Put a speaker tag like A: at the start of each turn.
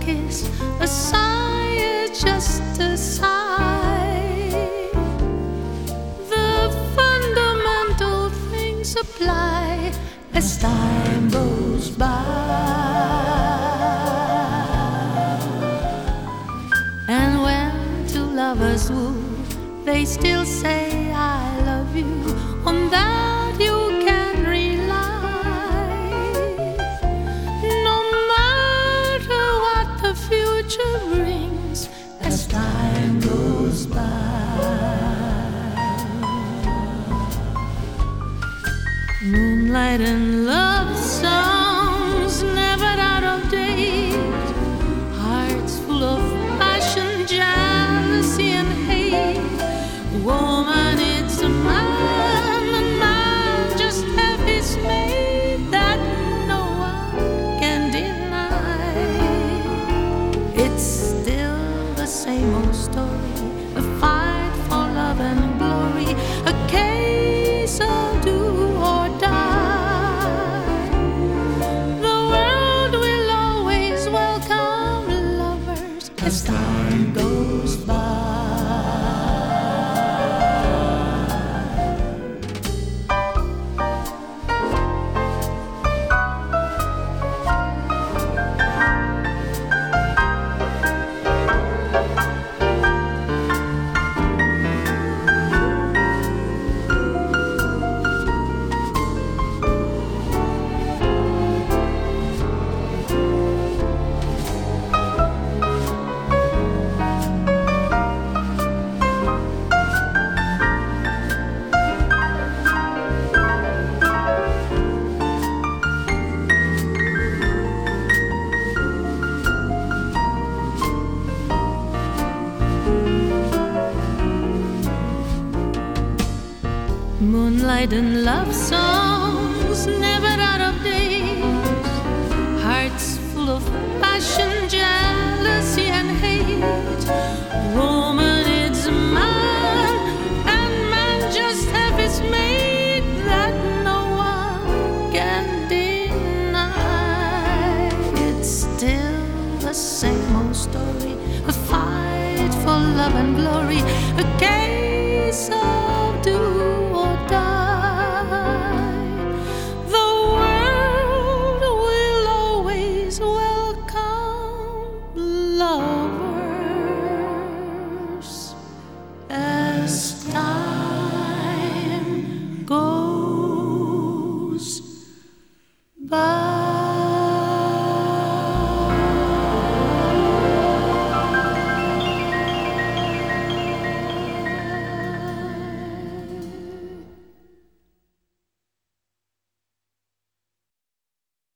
A: kiss, a sigh is just a sigh. The fundamental things apply as time goes by. And when two lovers woo, they still say I love you. On that you can rely. No matter what the future brings as time goes by. Moonlight and love songs never out of date. Hearts full of passion, jealousy and hate. Woman, it's a man, and man just have his mate that no one can deny. It's still the same old story, a fight for love and glory, a case of do or die. The world will always welcome lovers as time goes by. Moonlight and love songs never out of date. Hearts full of passion, jealousy and hate. Woman, it's man, and man just have his mate that no one can deny. It's still the same old story, a fight for love and glory, a case of